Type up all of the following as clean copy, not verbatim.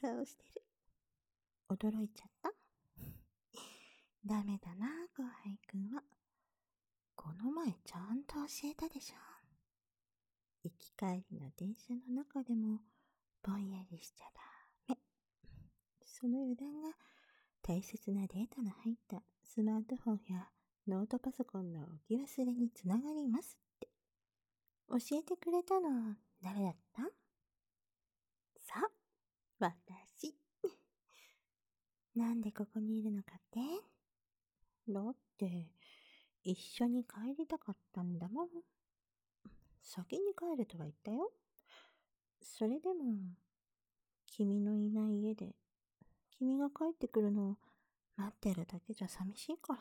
顔してる。驚いちゃった？ダメだな、後輩くんは。この前ちゃんと教えたでしょ。行き帰りの電車の中でもぼんやりしちゃダメ。その余談が大切なデータの入ったスマートフォンやノートパソコンの置き忘れにつながりますって教えてくれたの誰だった？さあ、私。なんでここにいるのかって？だって、一緒に帰りたかったんだもん。先に帰るとは言ったよ。それでも、君のいない家で、君が帰ってくるのを待ってるだけじゃ寂しいから。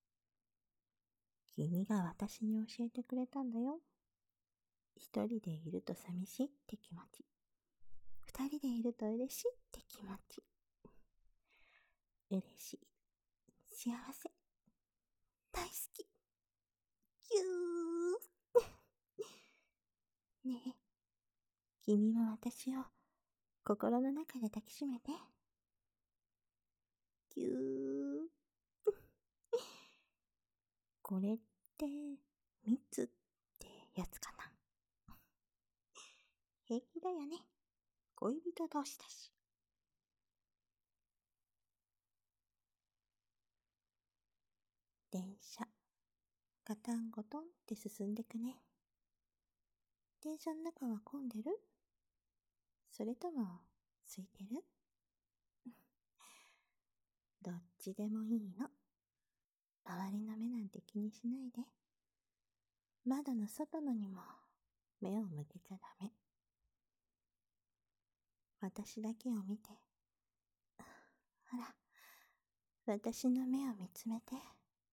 君が私に教えてくれたんだよ。一人でいると寂しいって気持ち。二人でいると嬉しいって気持ち。嬉しい。幸せ。大好き。ぎゅー。ねえ、君も私を心の中で抱きしめて。ぎゅー。これって、蜜ってやつかな。平気だよね。恋人同士だし。電車、ガタンゴトンって進んでくね。電車の中は混んでる？それとも、空いてる？どっちでもいいの。周りの目なんて気にしないで。窓の外のにも目を向けちゃダメ。私だけを見て。ほら、私の目を見つめて。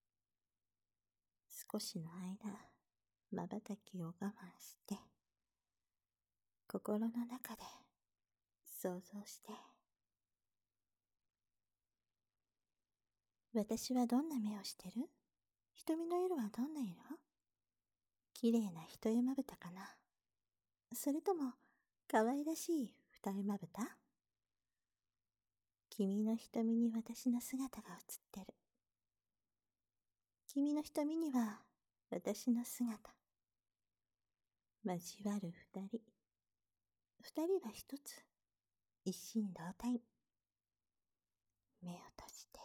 少しの間、瞬きを我慢して、心の中で想像して。私はどんな目をしてる？瞳の色はどんな色？綺麗な一重まぶたかな？それとも、可愛らしい二重まぶた？君の瞳に私の姿が映ってる。君の瞳には私の姿。交わる二人。二人は一つ。一心同体。目を閉じて。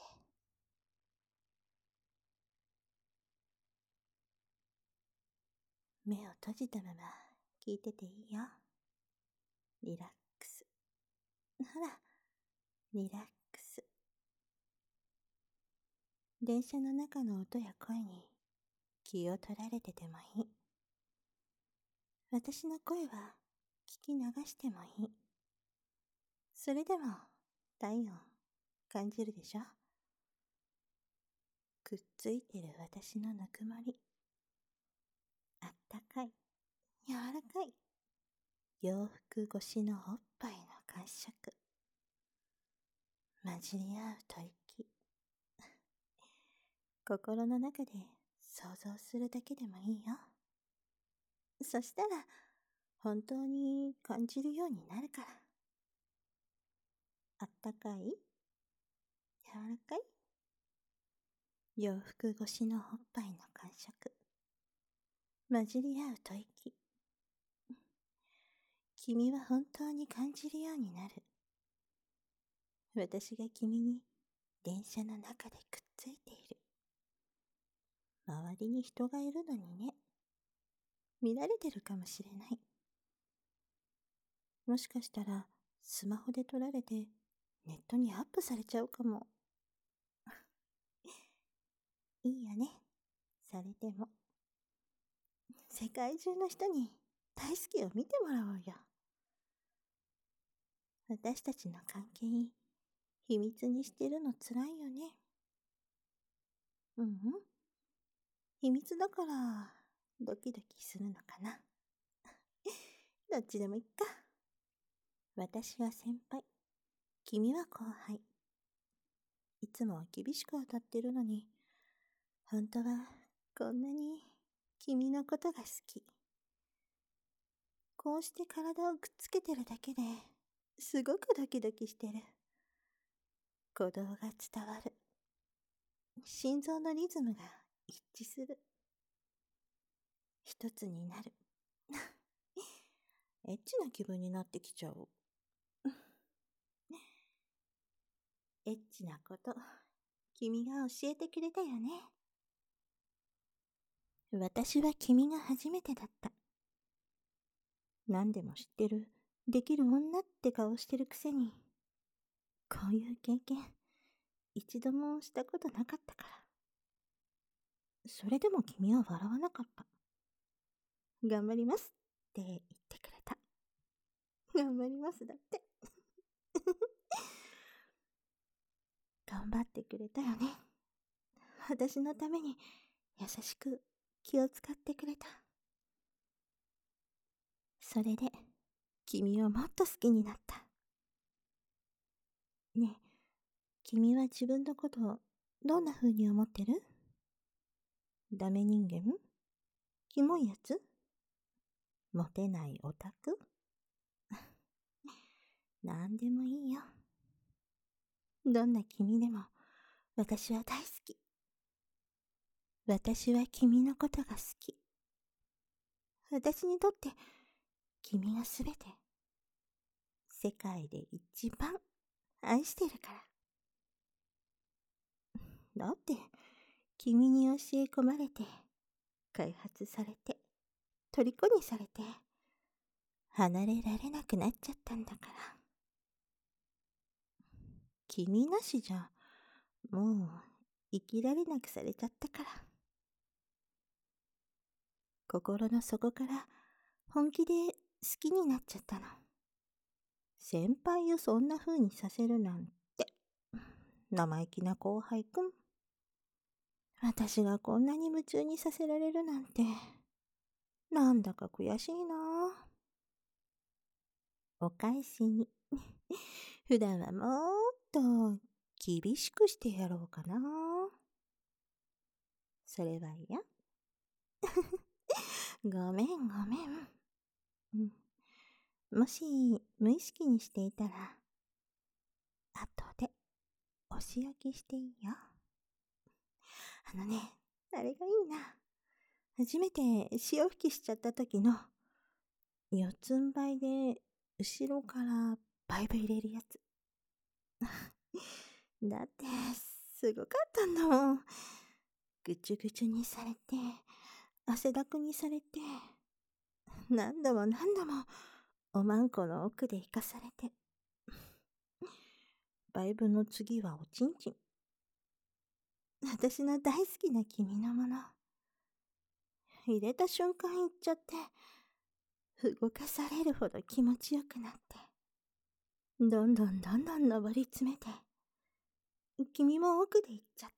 目を閉じたまま聞いてていいよ。リラックス。ほら、リラックス。電車の中の音や声に気を取られててもいい。私の声は聞き流してもいい。それでも体温感じるでしょ？くっついてる私のぬくもり。あったかい、柔らかい。洋服越しのおっぱいの感触。混じり合う吐息。心の中で想像するだけでもいいよ。そしたら本当に感じるようになるから。あったかい？柔らかい？洋服越しのおっぱいの感触。混じり合う吐息。君は本当に感じるようになる。私が君に電車の中でくっついている。周りに人がいるのにね。見られてるかもしれない。もしかしたらスマホで撮られてネットにアップされちゃうかも。いいよね。それでも。世界中の人に大好きを見てもらおうよ。私たちの関係秘密にしてるの辛いよね。秘密だからドキドキするのかな。どっちでもいっか。私は先輩、君は後輩。いつもは厳しく当たってるのに、本当はこんなに君のことが好き。こうして体をくっつけてるだけですごくドキドキしてる。鼓動が伝わる。心臓のリズムが一致する。一つになる。エッチな気分になってきちゃう。エッチなこと、君が教えてくれたよね。私は君が初めてだった。何でも知ってる、できる女って顔してるくせに、こういう経験、一度もしたことなかったから。それでも君は笑わなかった。頑張りますって言ってくれた。頑張りますだって。頑張ってくれたよね。私のために優しく気を使ってくれた。それで君をもっと好きになった。ねえ、君は自分のことをどんな風に思ってる？ダメ人間？キモいやつ？モテないオタク？なんでもいいよ。どんな君でも私は大好き。私は君のことが好き。私にとって君がすべて。世界で一番愛してるから。だって、君に教え込まれて、開発されて、虜にされて、離れられなくなっちゃったんだから。君なしじゃ、もう生きられなくされちゃったから。心の底から本気で好きになっちゃったの。先輩をそんな風にさせるなんて、生意気な後輩くん。私がこんなに夢中にさせられるなんて、なんだか悔しいな。お返しに、普段はもっと厳しくしてやろうかな。それは嫌。ごめんごめん。もし無意識にしていたら、後でお仕置きしていいよ。あのね、あれがいいな。初めて潮吹きしちゃった時の、四つん這いで後ろからバイブ入れるやつ。だって、すごかったんだもん。ぐちゅぐちゅにされて、汗だくにされて、何度も何度もおまんこの奥で生かされて。バイブの次はおちんちん。私の大好きな君のもの。入れた瞬間行っちゃって、動かされるほど気持ちよくなって、どんどんどんどん上り詰めて、君も奥で行っちゃって、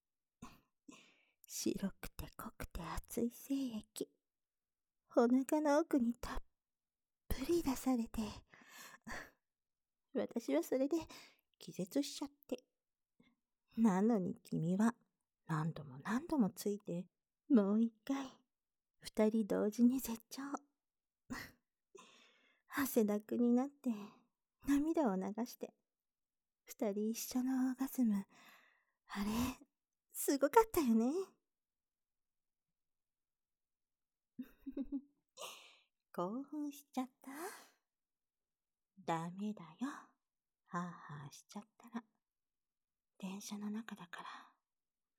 白くて濃くて熱い精液、お腹の奥にたっぷり出されて、私はそれで気絶しちゃって。なのに君は何度も何度もついて、もう一回、二人同時に絶頂。汗だくになって、涙を流して、二人一緒のオーガズム。あれ、すごかったよね。興奮しちゃった？ダメだよ。ハーハーしちゃったら。電車の中だから、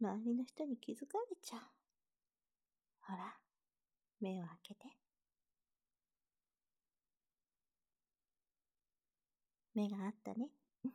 周りの人に気づかれちゃう。ほら、目を開けて。目があったね。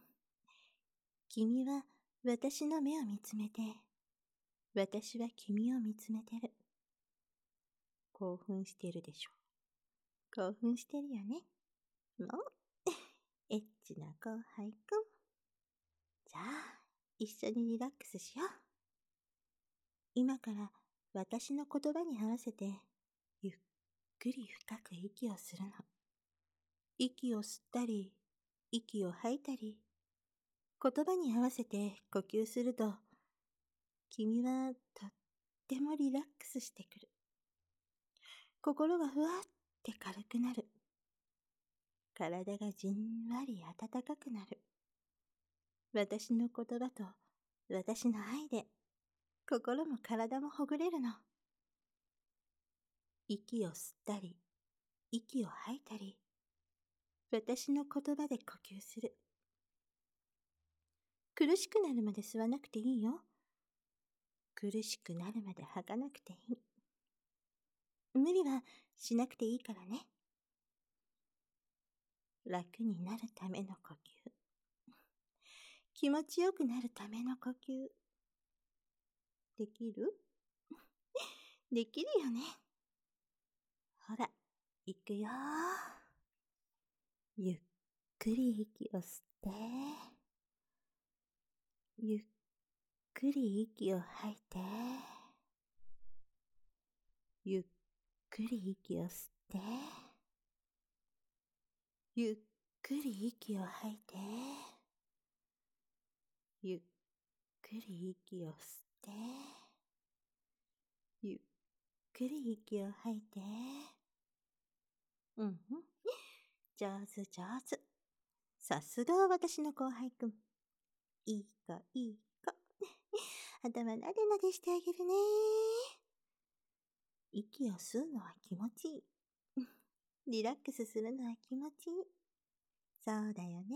君は私の目を見つめて、私は君を見つめてる。興奮してるでしょ。興奮してるよね。もう、エッチな後輩くん。じゃあ、一緒にリラックスしよう。今から私の言葉に合わせて、ゆっくり深く息をするの。息を吸ったり、息を吐いたり、言葉に合わせて呼吸すると、君はとってもリラックスしてくる。心がふわって軽くなる。 体がじんわり暖かくなる。私の言葉と私の愛で心も体もほぐれるの。息を吸ったり、息を吐いたり、私の言葉で呼吸する。苦しくなるまで吸わなくていいよ。苦しくなるまで吐かなくていい。無理はしなくていいからね。楽になるための呼吸。気持ちよくなるための呼吸。できる？できるよね。ほら、行くよ。ゆっくり息を吸って、ゆっくり息を吐いて、ゆっくり息を吸って、ゆっくり息を吐いて、ゆっくり息を吸って、ゆっくり息を吐いて、上手上手。さすがは私の後輩くん。いい子いい子。頭なでなでしてあげるね。息を吸うのは気持ちいい。リラックスするのは気持ちいい。そうだよね。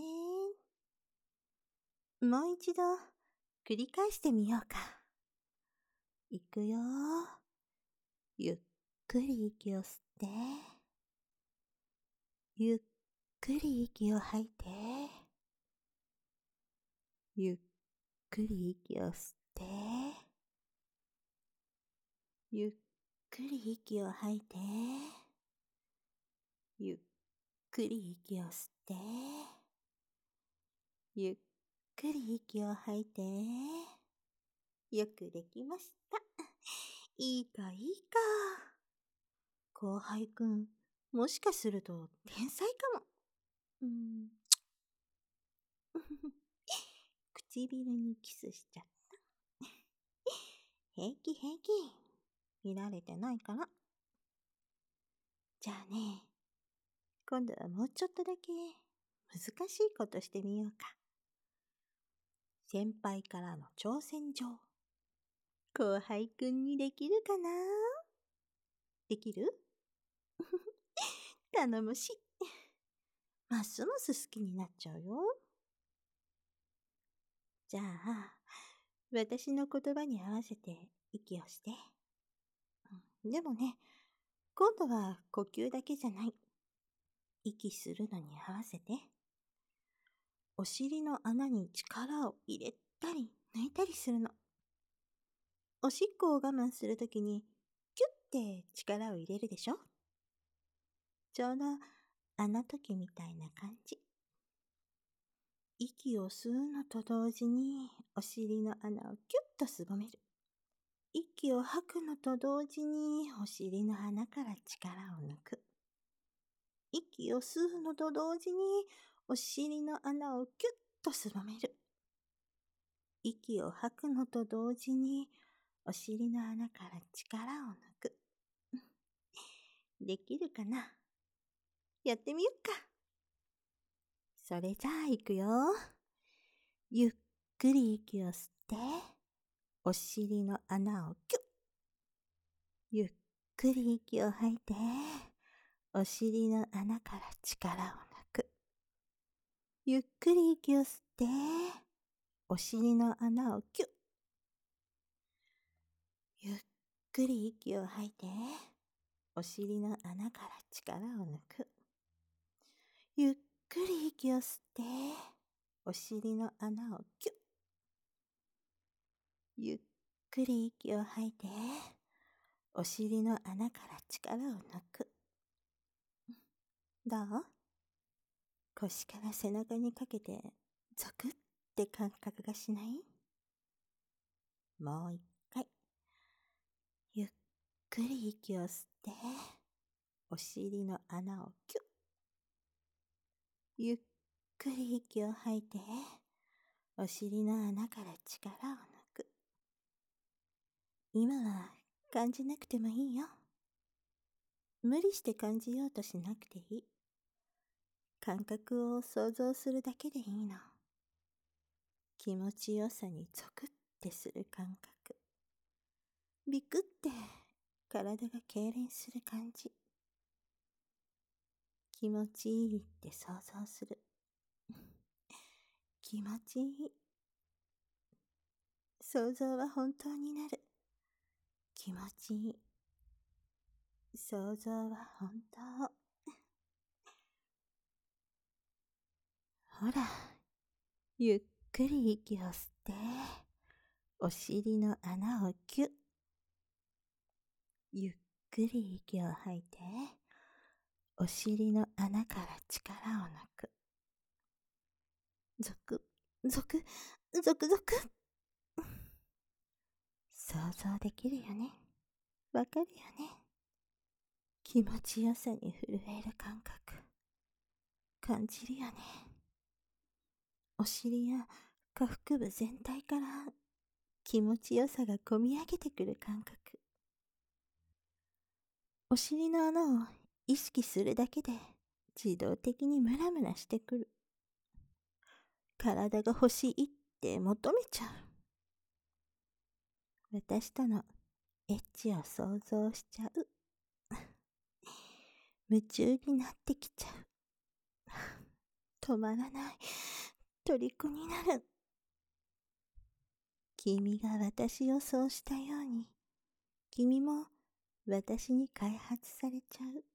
もう一度繰り返してみようか。いくよ。ゆっくり息を吸って、ゆっくり息を吐いて、ゆっくり息を吸って、ゆっくり息を吐いて、ゆっくり息を吸って、ゆっくり息を吐いて、よくできました。いい子いい子。後輩くん、もしかすると天才かも。唇にキスしちゃった。平気平気。見られてないから。じゃあね、今度はもうちょっとだけ難しいことしてみようか。先輩からの挑戦状。後輩くんにできるかな？できる？頼もしい。ますます好きになっちゃうよ。じゃあ、私の言葉に合わせて息をして。でもね、今度は呼吸だけじゃない。息するのに合わせて。お尻の穴に力を入れたり抜いたりするの。おしっこを我慢するときにキュッて力を入れるでしょ？ちょうどあの時みたいな感じ。息を吸うのと同時にお尻の穴をキュッとすぼめる。息を吐くのと同時にお尻の穴から力を抜く。息を吸うのと同時にお尻の穴をキュッとすぼめる。息を吐くのと同時にお尻の穴から力を抜く。できるかな？やってみよっか。それじゃあ行くよ。ゆっくり息を吸って、お尻の穴をキュッ。ゆっくり息を吐いて、お尻の穴から力を抜く。ゆっくり息を吸って、お尻の穴をキュッ。ゆっくり息を吐いて、お尻の穴から力を抜く。ゆっくり息を吸って、お尻の穴をキュッ。ゆっくり息を吐いて、お尻の穴から力を抜く。どう？腰から背中にかけてゾクって感覚がしない？もう一回。ゆっくり息を吸って、お尻の穴をキュッ。ゆっくり息を吐いて、お尻の穴から力を抜く。今は感じなくてもいいよ。無理して感じようとしなくていい。 感覚を想像するだけでいいの。気持ちよさにゾクってする感覚。ビクって体が痙攣する感じ。気持ちいいって想像する。気持ちいい。想像は本当になる。気持ちいい。想像は本当。ほら、ゆっくり息を吸って、お尻の穴をキュッ。ゆっくり息を吐いて、お尻の穴から力を抜く。ゾク、ゾク、ゾクゾク。想像できるよね。わかるよね。気持ちよさに震える感覚。感じるよね。お尻や下腹部全体から気持ちよさがこみ上げてくる感覚。お尻の穴を意識するだけで自動的にムラムラしてくる。体が欲しいって求めちゃう。私とのエッチを想像しちゃう。夢中になってきちゃう。止まらない。虜になる。君が私をそうしたように、君も私に開発されちゃう。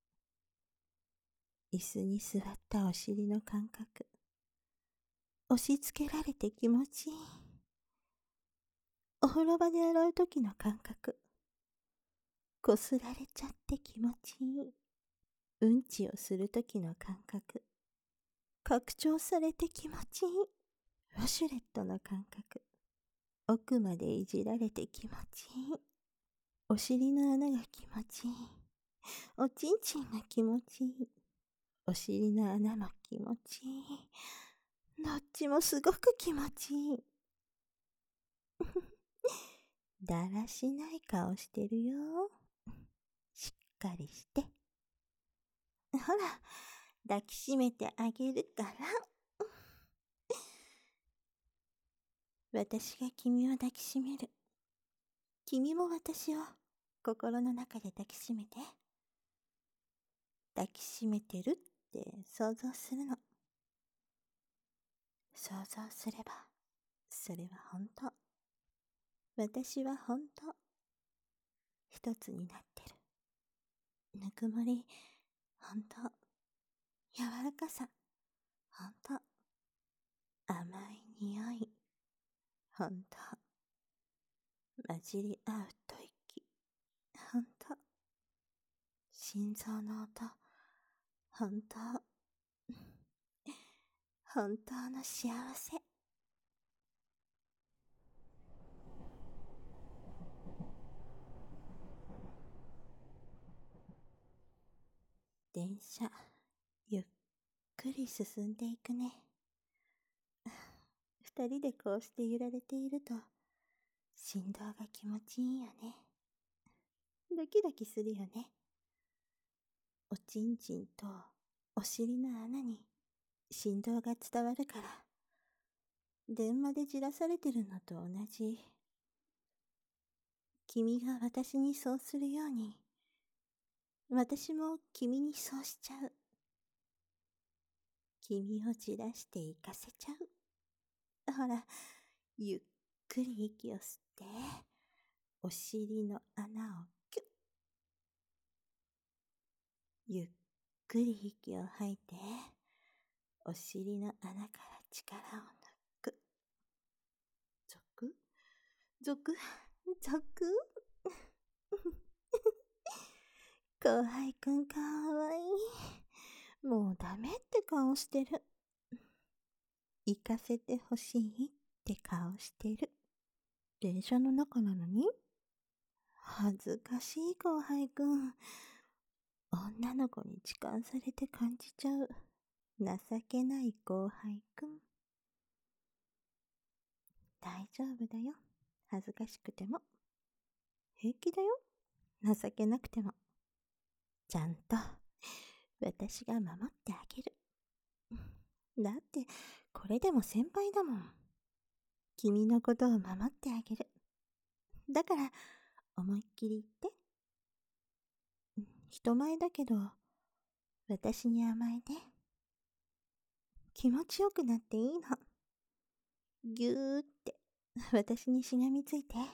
椅子に座ったお尻の感覚。押し付けられて気持ちいい。お風呂場で洗う時の感覚。こすられちゃって気持ちいい。うんちをする時の感覚。拡張されて気持ちいい。ウォシュレットの感覚。奥までいじられて気持ちいい。お尻の穴が気持ちいい。おちんちんが気持ちいい。お尻の穴も気持ちいい。どっちもすごく気持ちいい。だらしない顔してるよ。しっかりして。ほら、抱きしめてあげるから。私が君を抱きしめる。君も私を心の中で抱きしめて。抱きしめてるって想像するの。想像すれば、それは本当。私は本当。一つになってる。ぬくもり、本当。柔らかさ、本当。甘い匂い、本当。混じり合う吐息、本当。心臓の音、本当。本当の幸せ。電車、ゆっくり進んでいくね。二人でこうして揺られていると、振動が気持ちいいよね。ドキドキするよね。おちんちんとお尻の穴に振動が伝わるから、電話でじらされてるのと同じ。君が私にそうするように、私も君にそうしちゃう。君をじらして行かせちゃう。ほら、ゆっくり息を吸って、お尻の穴をキュッ。ゆっくり息を吐いて、お尻の穴から力を抜く。ゾクゾクゾク。後輩くんかわいい。もうダメって顔してる。行かせてほしいって顔してる。電車の中なのに恥ずかしい後輩くん。女の子に痴漢されて感じちゃう。情けない後輩くん。大丈夫だよ。恥ずかしくても。平気だよ。情けなくても。ちゃんと私が守ってあげる。 だって、これでも先輩だもん。君のことを守ってあげる。だから、思いっきり言って。人前だけど、私に甘えて。気持ちよくなっていいの。ぎゅーって、私にしがみついて。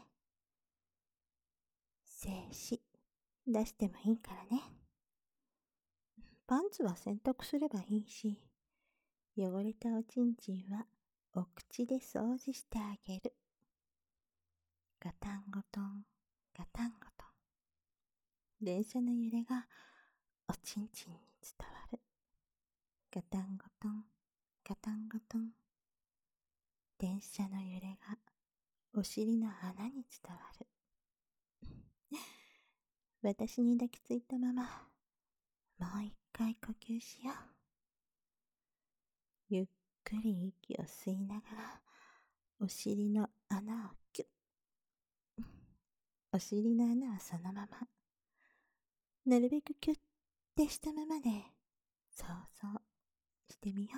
精子、出してもいいからね。パンツは洗濯すればいいし、汚れたおちんちんはお口で掃除してあげる。ガタンゴトン、ガタンゴトン。電車の揺れがおちんちんに伝わる。ガタンゴトン、ガタンゴトン。電車の揺れがお尻の穴に伝わる。私に抱きついたまま、もう一回呼吸しよう。ゆっくり息を吸いながら、お尻の穴をキュッ。お尻の穴はそのまま。なるべくキュッてしたままで、想像してみよ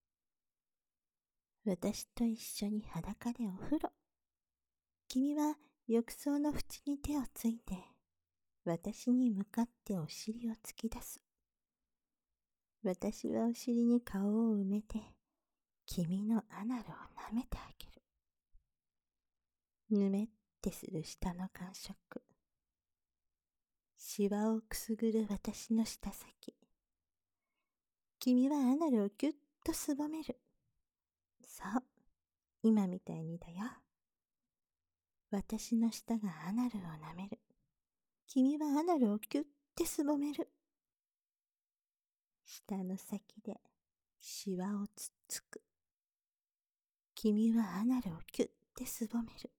う。私と一緒に裸でお風呂。君は浴槽の縁に手をついて、私に向かってお尻を突き出す。私はお尻に顔を埋めて、君のアナルを舐めてあげる。ぬめってする舌の感触。シワをくすぐる私の舌先。君はアナルをぎゅっとすぼめる。そう、今みたいにだよ。私の舌がアナルを舐める。君はアナルをぎゅってすぼめる。舌の先でシワをつっつく。君はアナルをぎゅってすぼめる。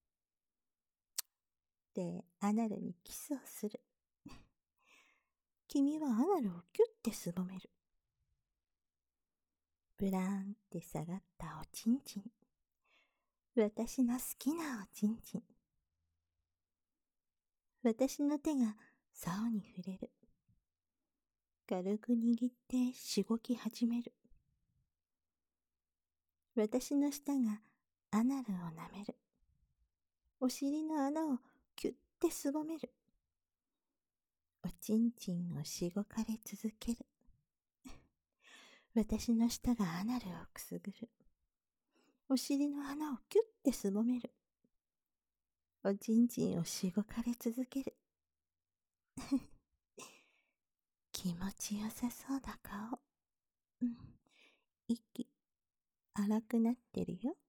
で、アナルにキスをする。君はアナルをぎゅってすぼめる。ブラーンって下がったおちんちん。私の好きなおちんちん。私の手が竿に触れる。軽く握ってしごき始める。私の舌がアナルを舐める。お尻の穴をキュッてすぼめる。おちんちんをしごかれ続ける。私の舌がアナルをくすぐる。お尻の穴をキュッてすぼめる。おちんちんをしごかれ続ける。気持ちよさそうな顔。息、荒くなってるよ。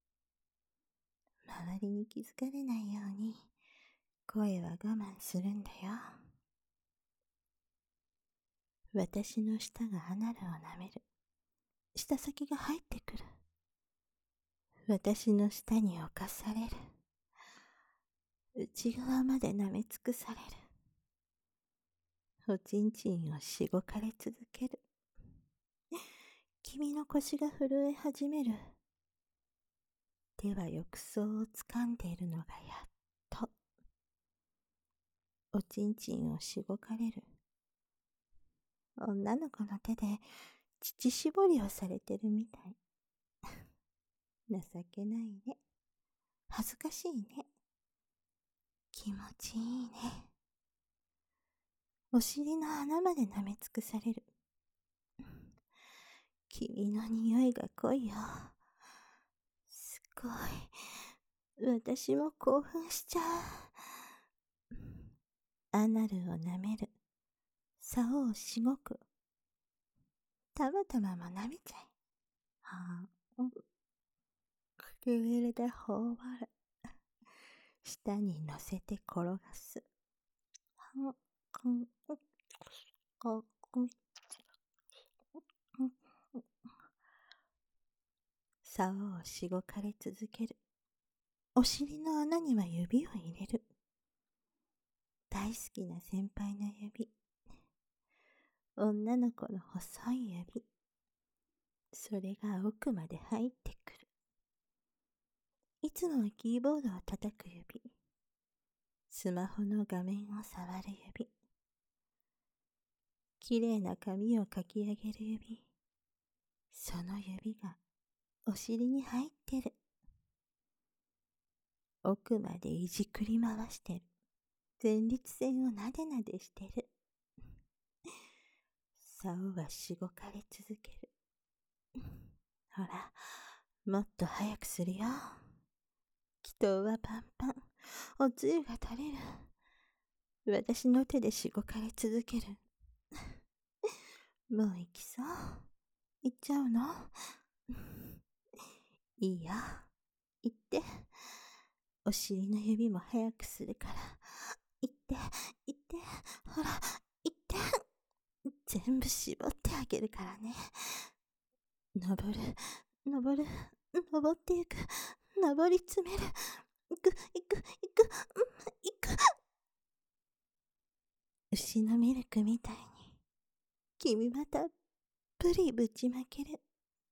周りに気づかれないように、声は我慢するんだよ。私の舌がアナルを舐める。舌先が入ってくる。私の舌に侵される。内側まで舐め尽くされる。おちんちんをしごかれ続ける。君の腰が震え始める。手は浴槽を掴んでいるのがやっと。おちんちんをしごかれる。女の子の手で乳搾りをされてるみたい。情けないね。恥ずかしいね。気持ちいいね。お尻の穴まで舐め尽くされる。君の匂いが濃いよ。すごい。私も興奮しちゃう。アナルを舐める。竿をしごく。たまたまも舐めちゃい。唇で頬張る。舌に乗せて転がす。竿をしごかれ続ける。お尻の穴には指を入れる。大好きな先輩の指。女の子の細い指。それが奥まで入ってくる。いつもはキーボードを叩く指。スマホの画面を触る指。きれいな髪をかき上げる指。 その指がお尻に入ってる。奥までいじくり回してる。前立腺をなでなでしてる。竿はしごかれ続ける。ほら、もっと早くするよ。祈祷はパンパン。おつゆが垂れる。私の手でしごかれ続ける。もう行きそう。行っちゃうの？いいよ。行って。お尻の指も早くするから。行って、行って。ほら、行って。全部絞ってあげるからね。登る、登る、登ってゆく。登り詰める。行く、行く、行く、行く。牛のミルクみたいに、君はたっぷりぶちまける。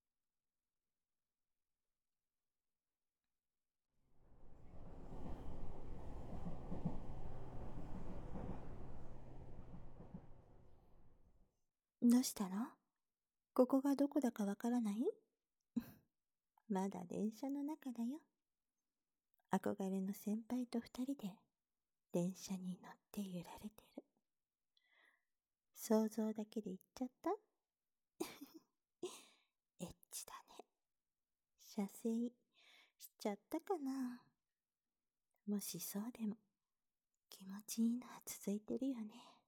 どうしたの？ここがどこだかわからない？まだ電車の中だよ。憧れの先輩と二人で電車に乗って揺られてる。想像だけで言っちゃった？エッチだね。射精しちゃったかな？もしそうでも気持ちいいのは続いてるよね。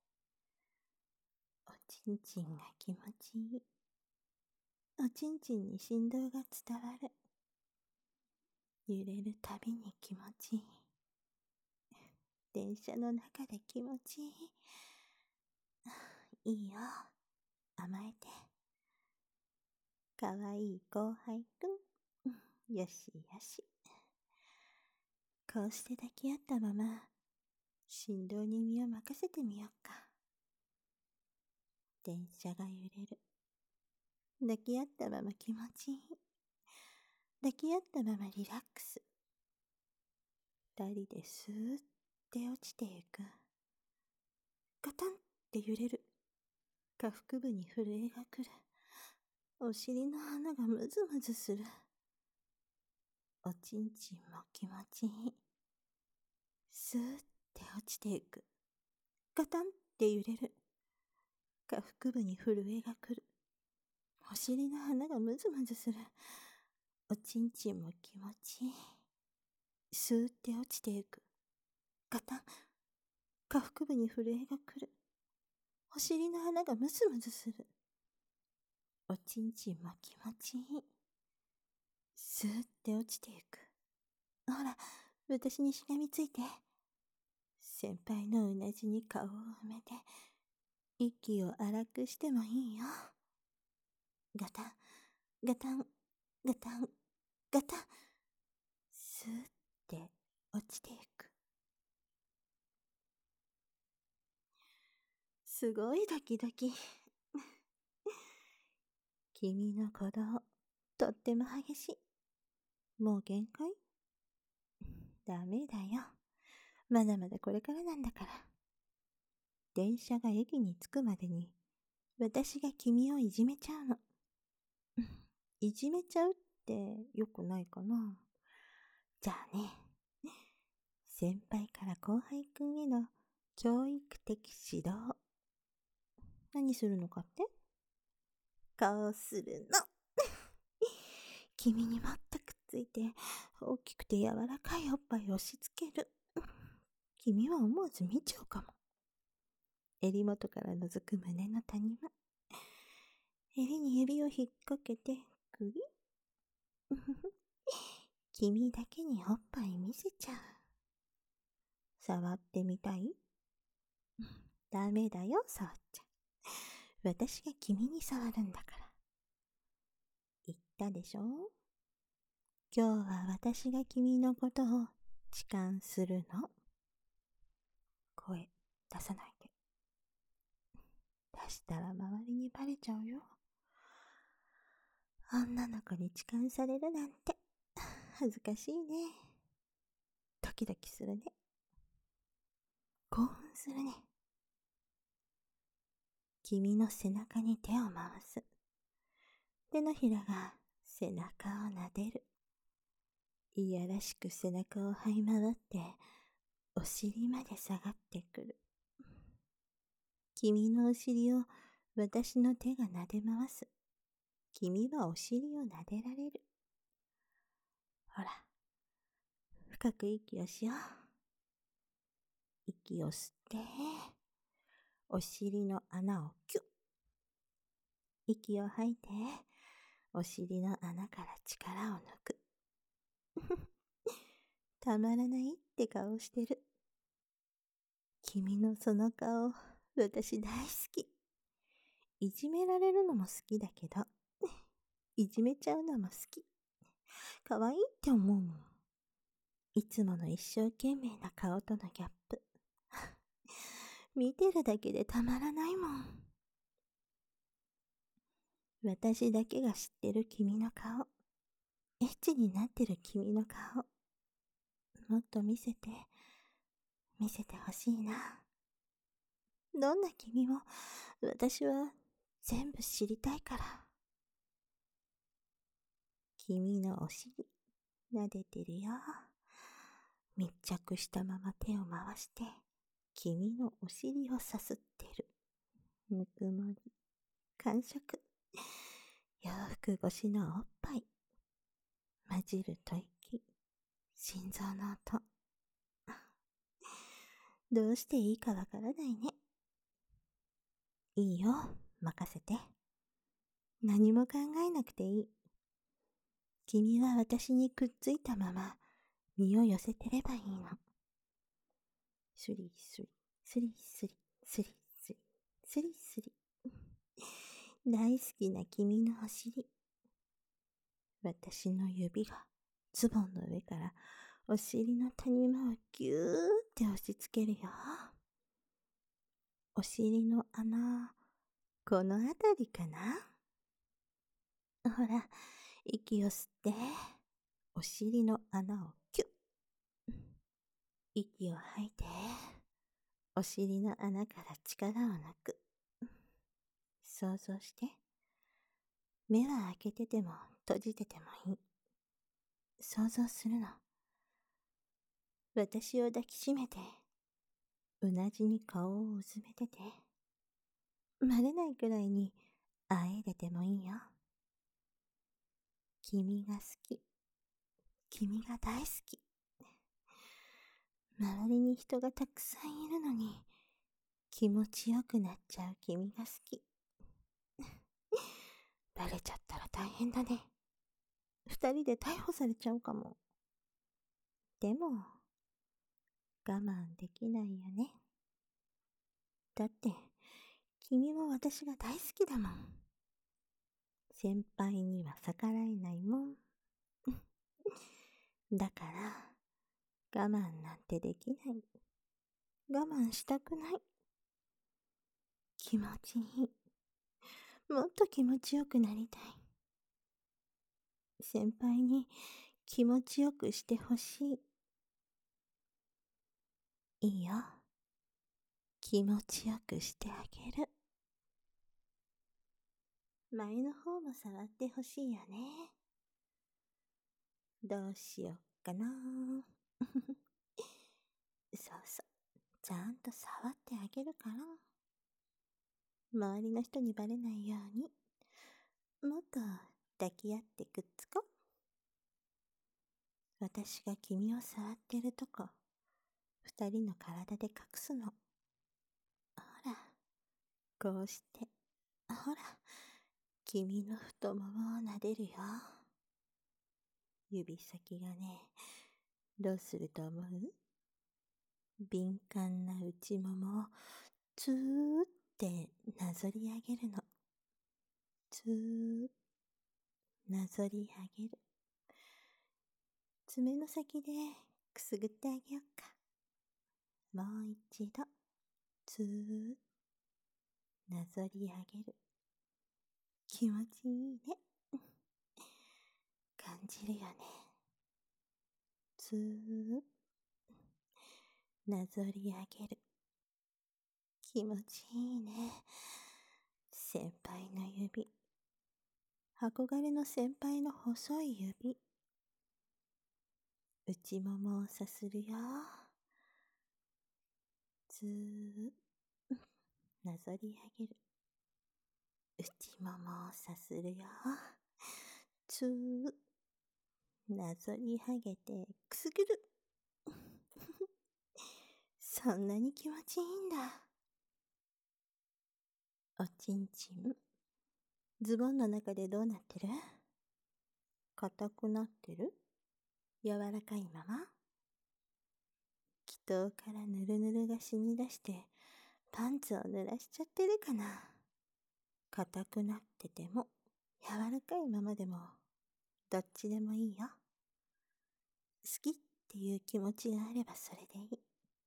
おちんちんが気持ちいい。おちんちんに振動が伝わる。揺れるたびに気持ちいい。電車の中で気持ちいい。いいよ。甘えて。かわいい後輩くん。よしよし。こうして抱き合ったまま、振動に身を任せてみようか。電車が揺れる。抱き合ったまま気持ちいい。抱き合ったままリラックス。二人でスーッて落ちてゆく。ガタンって揺れる。下腹部に震えが来る。お尻の穴がムズムズする。おちんちんも気持ちいい。スーッて落ちていく。ガタンって揺れる。下腹部に震えが来る。お尻の穴がムズムズする。おちんちんも気持ちいい。スーッて落ちていく。ガタン。下腹部に震えが来る。お尻の穴がムズムズする。おちんちんも気持ちいい。スーッて落ちていく。ほら、私にしがみついて。先輩のうなじに顔を埋めて、息を荒くしてもいいよ。ガタン、ガタン、ガタン、ガタン。スーッて落ちていく。すごいドキドキ。君の鼓動、とっても激しい。もう限界？ダメだよ。まだまだこれからなんだから。電車が駅に着くまでに、私が君をいじめちゃうの。いじめちゃうってよくないかな。じゃあね、先輩から後輩くんへの教育的指導。何するのかって？こうするの。君にもっとくっついて、大きくて柔らかいおっぱいを押し付ける。君は思わず見ちゃうかも。襟元から覗く胸の谷間。襟に指を引っ掛けて、グリッ。君だけにおっぱい見せちゃう。触ってみたい？ダメだよ、触っちゃ。私が君に触るんだから。言ったでしょ？今日は私が君のことを痴漢するの。声出さないで。出したら周りにバレちゃうよ。女の子に痴漢されるなんて恥ずかしいね。ドキドキするね。興奮するね。君の背中に手を回す。 手のひらが背中を撫でる。いやらしく背中を這い回って、お尻まで下がってくる。君のお尻を私の手が撫で回す。君はお尻を撫でられる。ほら、深く息をしよう。息を吸って、お尻の穴をキュッ。息を吐いて、お尻の穴から力を抜く。たまらないって顔をしてる。君のその顔、私大好き。いじめられるのも好きだけど、いじめちゃうのも好き。可愛いって思うもん。いつもの一生懸命な顔とのギャップ。見てるだけでたまらないもん。私だけが知ってる君の顔。エッチになってる君の顔。もっと見せてほしいな。どんな君も私は全部知りたいから。君のお尻、撫でてるよ。密着したまま手を回して、君のお尻をさすってる。ぬくもり、感触。洋服越しのおっぱい。混じる吐息、心臓の音。どうしていいかわからないね。いいよ、任せて。何も考えなくていい。君は私にくっついたまま身を寄せてればいいの。スリスリ、スリスリ、スリスリ、スリスリ。大好きな君のお尻。私の指がズボンの上からお尻の谷間をぎゅーって押し付けるよ。お尻の穴、このあたりかな。ほら、息を吸って、お尻の穴をキュッ。息を吐いて、お尻の穴から力を抜く。想像して。目は開けてても閉じててもいい。想像するの。私を抱きしめて、うなじに顔をうずめてて。慣れないくらいにあえいでてもいいよ。君が好き。君が大好き。周りに人がたくさんいるのに、気持ちよくなっちゃう君が好き。バレちゃったら大変だね。二人で逮捕されちゃうかも。でも、我慢できないよね。だって、君も私が大好きだもん。先輩には逆らえないもん。だから、我慢なんてできない。我慢したくない。気持ちいい。もっと気持ちよくなりたい。先輩に気持ちよくしてほしい。いいよ。気持ちよくしてあげる。前の方も触ってほしいよね。どうしよっかな。そうそう。ちゃんと触ってあげるから。周りの人にバレないように。もっと抱き合ってくっつこう。私が君を触ってるとこ、二人の体で隠すの。ほら、こうして。ほら、君の太ももを撫でるよ。指先がね、どうすると思う？敏感な内ももをツーってなぞり上げるの。ツー、なぞり上げる。爪の先でくすぐってあげよっか。もう一度、ツー、なぞり上げる。気持ちいいね。感じるよね。ツー、なぞり上げる。気持ちいいね。先輩の指、 憧れの先輩の細い指、内ももをさするよ。ずーっとなぞり上げる。内ももをさするよ。ずーっとなぞり上げてくすぐる。そんなに気持ちいいんだ。おちんちん。ズボンの中でどうなってる？硬くなってる？柔らかいまま？気筒からぬるぬるが染み出してパンツを濡らしちゃってるかな。硬くなってても柔らかいままでもどっちでもいいよ。好きっていう気持ちがあればそれでいい。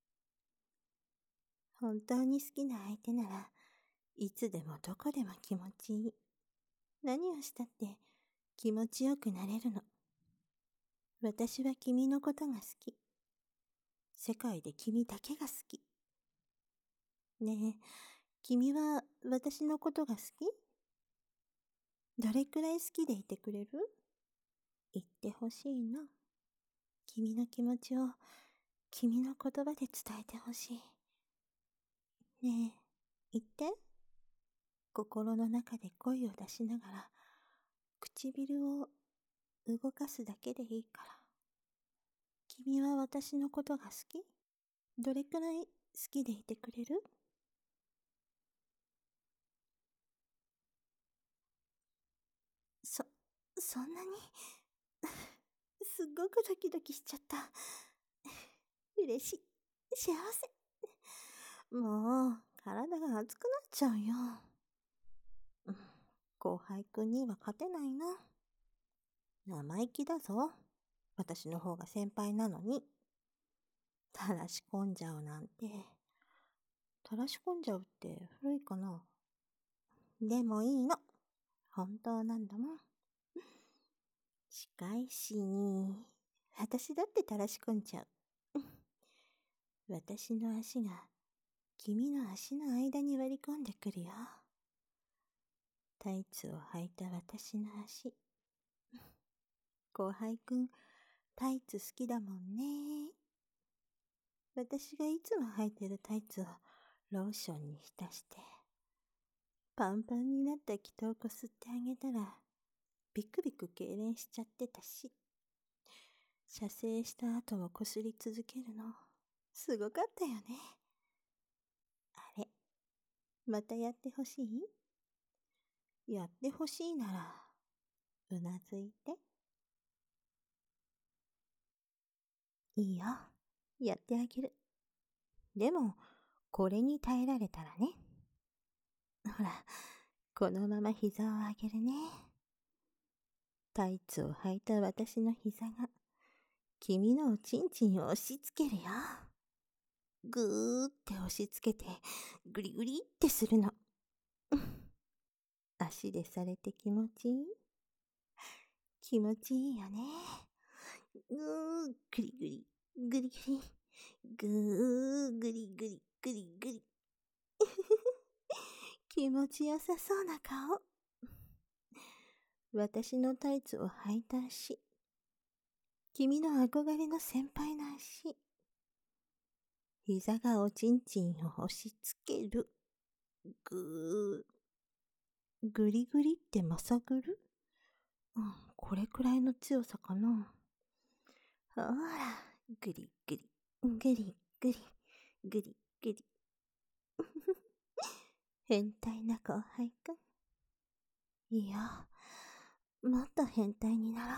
本当に好きな相手ならいつでもどこでも気持ちいい。何をしたって気持ちよくなれるの。私は君のことが好き。世界で君だけが好き。ねえ、君は私のことが好き？どれくらい好きでいてくれる？言ってほしいの。君の気持ちを君の言葉で伝えてほしい。ねえ、言って。心の中で声を出しながら唇を動かすだけでいいから。君は私のことが好き？どれくらい好きでいてくれる？そんなにすっごくドキドキしちゃった。嬉しい。幸せ。もう、体が熱くなっちゃうよ。後輩くんには勝てないな。生意気だぞ。私の方が先輩なのに。垂らし込んじゃうなんて。垂らし込んじゃうって古いかな。でもいいの。本当なんだもん。しかし、私だって垂らし込んじゃう。私の足が君の足の間に割り込んでくるよ。タイツを履いた私の足。後輩くん、タイツ好きだもんね。私がいつも履いてるタイツをローションに浸して、パンパンになった気筒をこすってあげたら、ビクビク痙攣しちゃってたし、射精した後もこすり続けるの、すごかったよね。あれ、またやってほしい？やってほしいなら、うなずいて。いいよ。やってあげる。でも、これに耐えられたらね。ほら、このまま膝を上げるね。タイツを履いた私の膝が、君のおちんちんを押し付けるよ。ぐーって押し付けて、グリグリってするの。足でされて気持ちいい？気持ちいいよね。ぐー、グリグリ、グリグリ、ぐー、グリグリ、グリグリ。気持ちよさそうな顔。私のタイツを履いた足。君の憧れの先輩の足。膝がおちんちんを押し付ける。ぐー。ぐりぐりってまさぐる？これくらいの強さかな。ほら、ぐりぐり、ぐりぐり、ぐりぐり。変態な後輩くん。いや、もっと変態になろ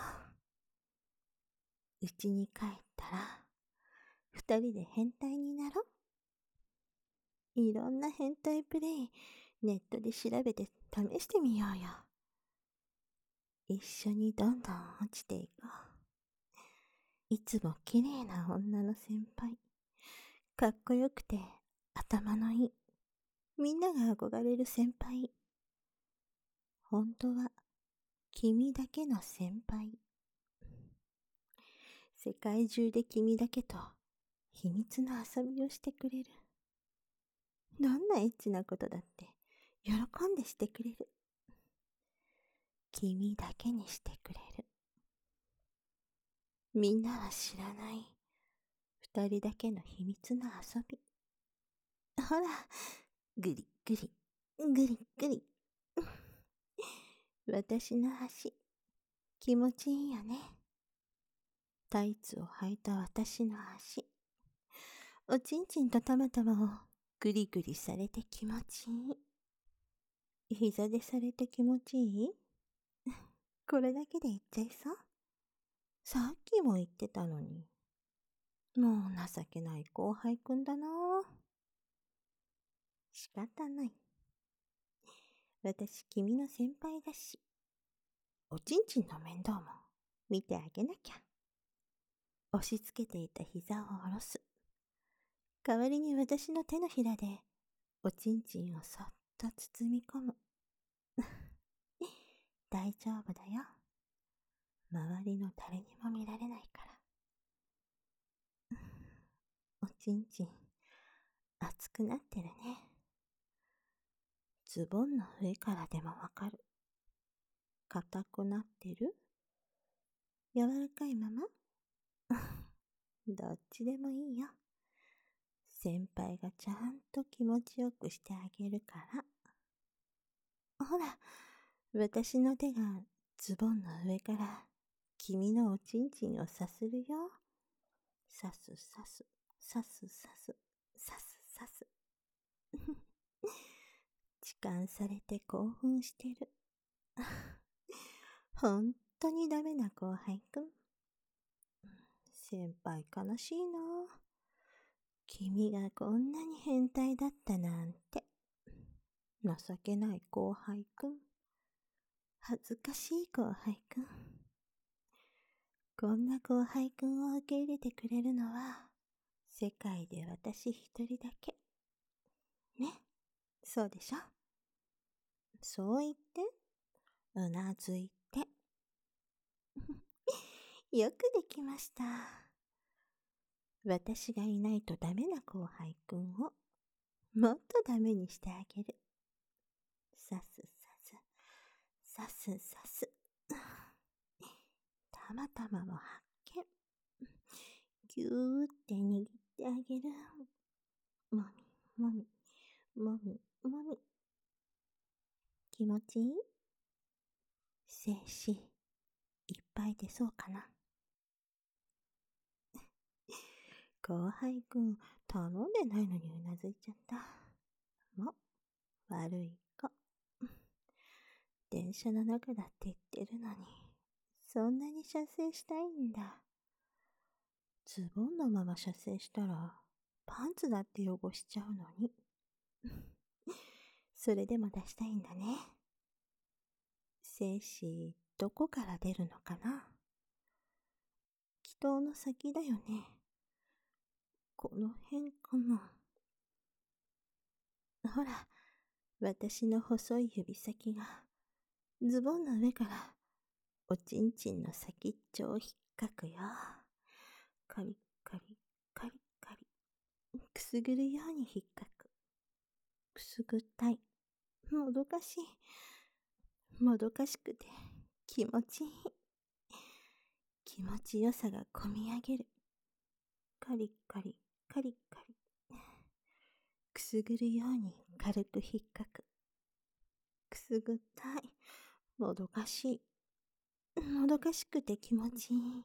う。家に帰ったら、二人で変態になろう。いろんな変態プレイ、ネットで調べて試してみようよ。一緒にどんどん落ちていこう。いつも綺麗な女の先輩。かっこよくて頭のいい。みんなが憧れる先輩。本当は君だけの先輩。世界中で君だけと秘密の遊びをしてくれる。どんなエッチなことだって喜んでしてくれる。 君だけにしてくれる。みんなは知らない二人だけの秘密の遊び。ほら、ぐりぐり、ぐりぐり。私の足、気持ちいいよね。タイツを履いた私の足。おちんちんとたまたまをぐりぐりされて気持ちいい。膝でされて気持ちいい？これだけで言っちゃいそう？さっきも言ってたのに。もう情けない後輩くんだな。仕方ない。私君の先輩だし、おちんちんの面倒も見てあげなきゃ。押し付けていた膝を下ろす。代わりに私の手のひらでおちんちんをそっと包み込む。大丈夫だよ。周りの誰にも見られないから。おちんちん、熱くなってるね。ズボンの上からでもわかる。硬くなってる？柔らかいまま？どっちでもいいよ。先輩がちゃんと気持ちよくしてあげるから。ほら、私の手がズボンの上から君のおちんちんをさするよ。さすさす、さすさす、さすさす。痴漢されて興奮してる。本当にダメな後輩くん。先輩悲しいな。君がこんなに変態だったなんて。情けない後輩くん。恥ずかしい後輩くん。こんな後輩くんを受け入れてくれるのは、世界で私一人だけ。ね。そうでしょ？そう言って、うなずいて。よくできました。私がいないとダメな後輩くんを、もっとダメにしてあげる。さすさす、さすさす。たまたまを発見。ぎゅーって握ってあげる。もみ、もみ、もみ、もみ。気持ちいい？精子、いっぱい出そうかな。後輩くん、頼んでないのにうなずいちゃった。もう、悪い子。電車の中だって言ってるのに、そんなに射精したいんだ。ズボンのまま射精したら、パンツだって汚しちゃうのに。それでも出したいんだね。精子、どこから出るのかな？気筒の先だよね。この辺かな。ほら、私の細い指先が、ズボンの上から、おちんちんの先っちょを引っかくよ。カリッカリ、カリッカリ。くすぐるように引っかく。くすぐったい。もどかしい。もどかしくて気持ちいい。気持ちよさがこみ上げる。カリッカリ、カリッカリ。くすぐるように軽く引っかく。くすぐったい。もどかしい。もどかしくて気持ちいい。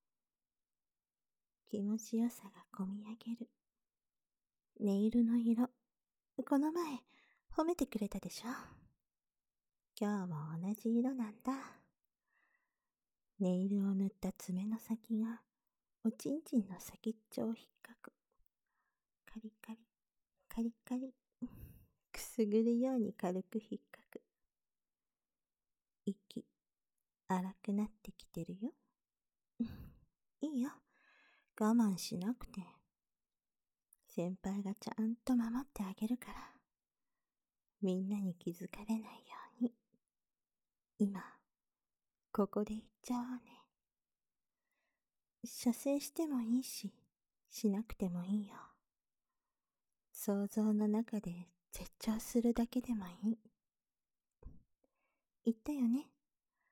気持ちよさがこみ上げる。ネイルの色。この前、褒めてくれたでしょ？今日も同じ色なんだ。ネイルを塗った爪の先が、おちんちんの先っちょを引っかく。カリカリ、カリカリ。くすぐるように軽く引っかく。息、荒くなってきてるよ。いいよ。我慢しなくて。先輩がちゃんと守ってあげるから。みんなに気づかれないように。今、ここで言っちゃおうね。射精してもいいし、しなくてもいいよ。想像の中で絶頂するだけでもいい。言ったよね。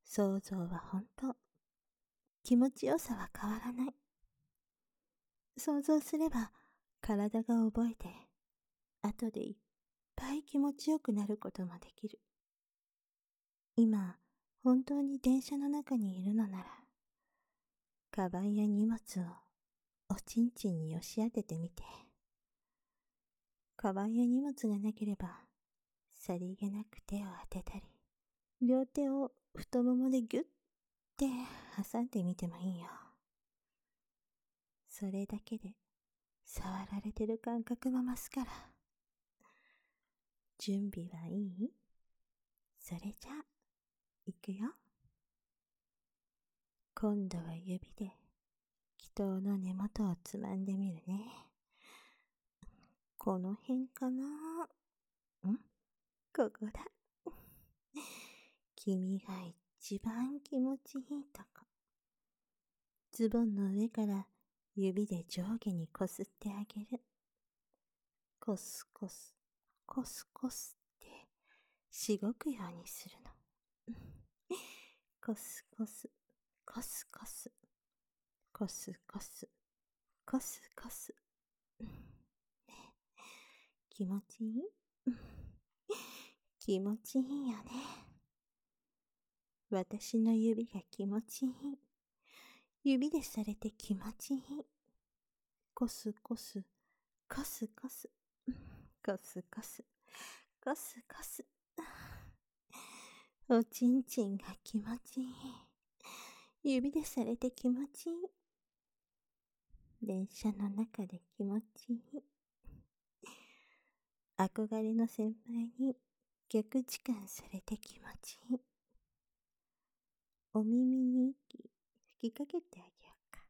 想像は本当。気持ちよさは変わらない。想像すれば体が覚えて、後でいっぱい気持ちよくなることもできる。今、本当に電車の中にいるのなら、カバンや荷物をおちんちんに押し当ててみて。カバンや荷物がなければ、さりげなく手を当てたり、両手を太ももでギュッて挟んでみてもいいよ。それだけで触られてる感覚も増すから。準備はいい？それじゃあ、行くよ。今度は指で祈祷の根元をつまんでみるね。この辺かな？ここだ。君が一番気持ちいいとこ。ズボンの上から指で上下にこすってあげる。コスコス、コスコスってしごくようにするの。コスコス、コスコス、コスコス、コスコス。ね、気持ちいい？気持ちいいよね。私の指が気持ちいい。指でされて気持ちいい。コスコス、コスコス、コスコス、コスコス。おちんちんが気持ちいい。指でされて気持ちいい。電車の中で気持ちいい。憧れの先輩に逆時間されて気持ちいい。お耳に息吹きかけてあげようか。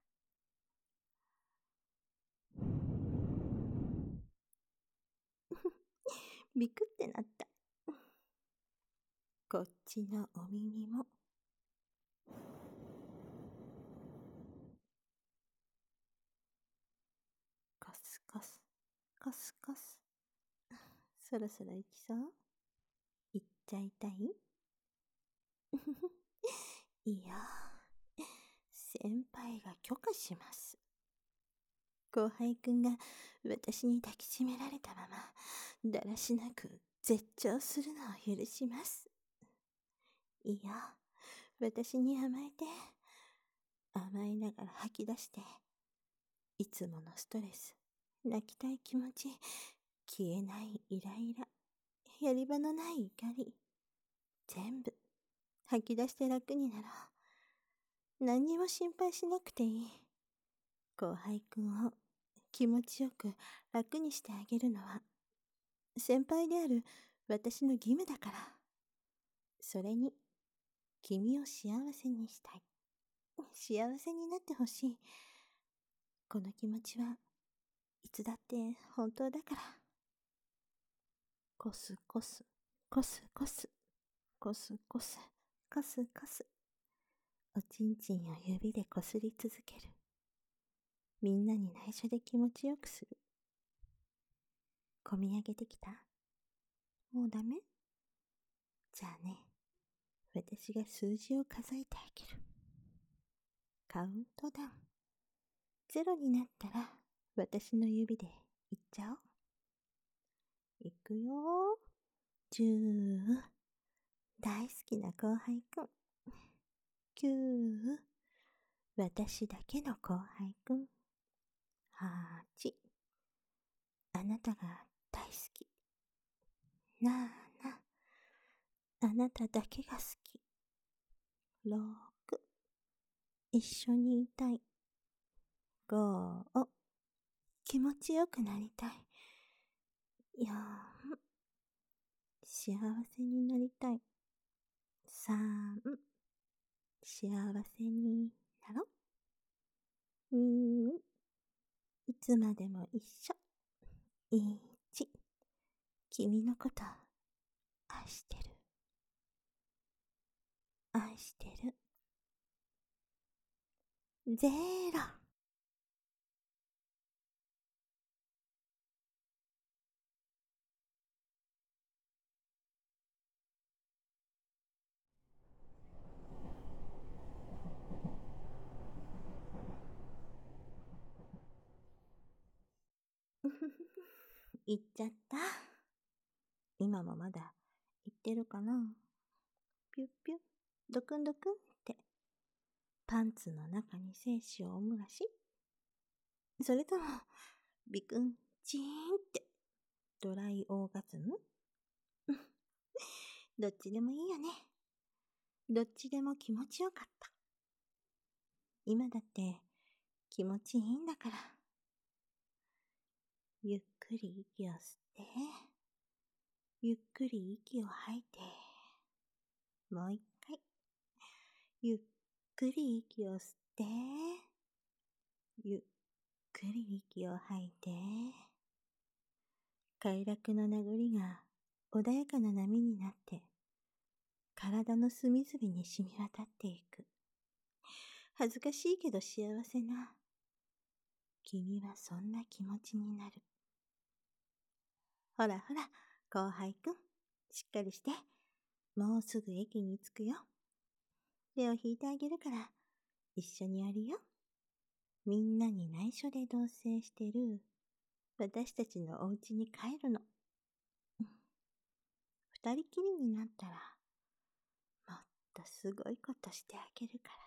ビクってなった。こっちのお耳も。コスコス、コスコス。そろそろ行きそう？行っちゃいたい？いいよ。先輩が許可します。後輩くんが私に抱きしめられたまま、だらしなく絶頂するのを許します。いいよ。私に甘えて。甘えながら吐き出して。いつものストレス、泣きたい気持ち、消えないイライラ、やり場のない怒り、全部吐き出して楽になろう。何にも心配しなくていい。後輩くんを気持ちよく楽にしてあげるのは先輩である私の義務だから。それに君を幸せにしたい。幸せになってほしい。この気持ちはいつだって本当だから。コスコス、コスコス、コスコス、コスコス。おちんちんを指でこすり続ける。みんなに内緒で気持ちよくする。こみ上げてきた？もうダメ？じゃあね、私が数字を数えてあげる。カウントダウン。0になったら私の指でいっちゃおう。いくよ。10。大好きな後輩くん。9。私だけの後輩くん。8。あなたが大好き。7。あなただけが好き。6。一緒にいたい。5。気持ちよくなりたい。4。幸せになりたい。3。幸せになろう。2。いつまでも一緒。1。君のこと愛してる。愛してる。0。 行っちゃった。今もまだ行ってるかな。ピュッピュッ、ドクンドクンって。パンツの中に精子をおむらし。それとも、ビクン、チーンって、ドライオーガズム。どっちでもいいよね。どっちでも気持ちよかった。今だって気持ちいいんだから。ゆっくり息を吸って、ゆっくり息を吐いて、もう一回。ゆっくり息を吸って、ゆっくり息を吐いて、快楽の名残が穏やかな波になって、体の隅々に染み渡っていく。恥ずかしいけど幸せな。君はそんな気持ちになる。ほらほら、後輩くん、しっかりして。もうすぐ駅に着くよ。手を引いてあげるから、一緒にやるよ。みんなに内緒で同棲してる、私たちのお家に帰るの。二人きりになったら、もっとすごいことしてあげるから。